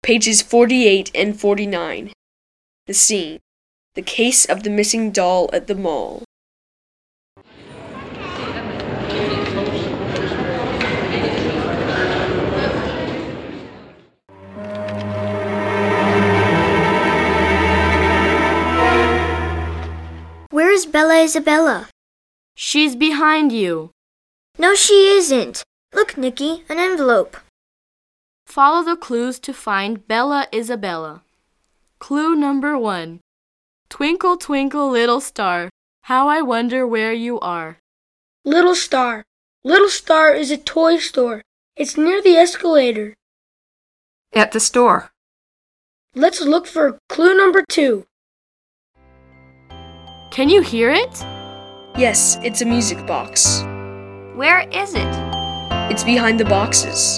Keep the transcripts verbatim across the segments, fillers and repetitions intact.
Pages forty-eight and forty-nine. The scene. The case of the missing doll at the mall. Where is Bella Isabella? She's behind you. No, she isn't. Look, Nikki, an envelope. Follow the clues to find Bella Isabella. Clue number one. Twinkle, twinkle, little star, how I wonder where you are. Little Star. Little Star is a toy store. It's near the escalator. At the store. Let's look for clue number two. Can you hear it? Yes, it's a music box. Where is it? It's behind the boxes.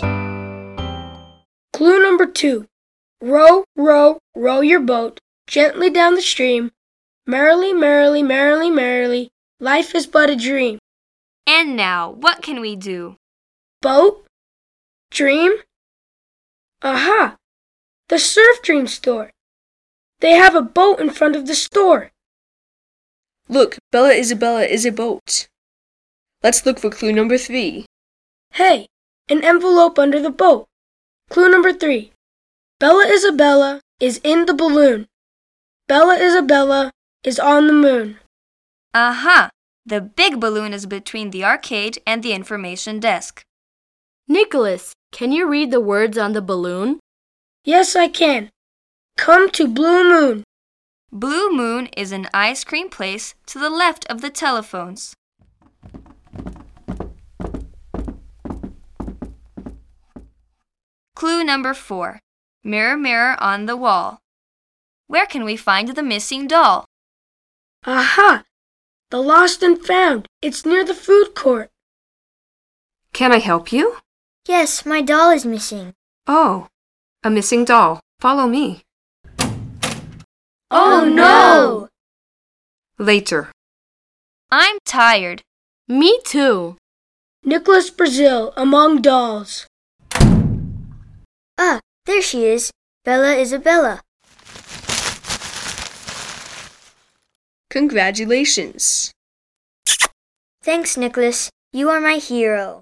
Clue number two. Row, row, row your boat gently down the stream. Merrily, merrily, merrily, merrily, life is but a dream. And now, what can we do? Boat? Dream? Aha! The Surf Dream store. They have a boat in front of the store. Look, Bella Isabella is a boat. Let's look for clue number three. Hey, an envelope under the boat. Clue number three. Bella Isabella is in the balloon. Bella Isabella is on the moon. Aha! The big balloon is between the arcade and the information desk. Nicholas, can you read the words on the balloon? Yes, I can. Come to Blue Moon. Blue Moon is an ice cream place to the left of the telephones. Clue number four. Mirror, mirror on the wall. Where can we find the missing doll? Aha! The lost and found. It's near the food court. Can I help you? Yes, my doll is missing. Oh, a missing doll. Follow me. Oh, no! Later. I'm tired. Me too. Nicholas Brazil among dolls. Ah, there she is. Bella Isabella. Congratulations. Thanks, Nicholas. You are my hero.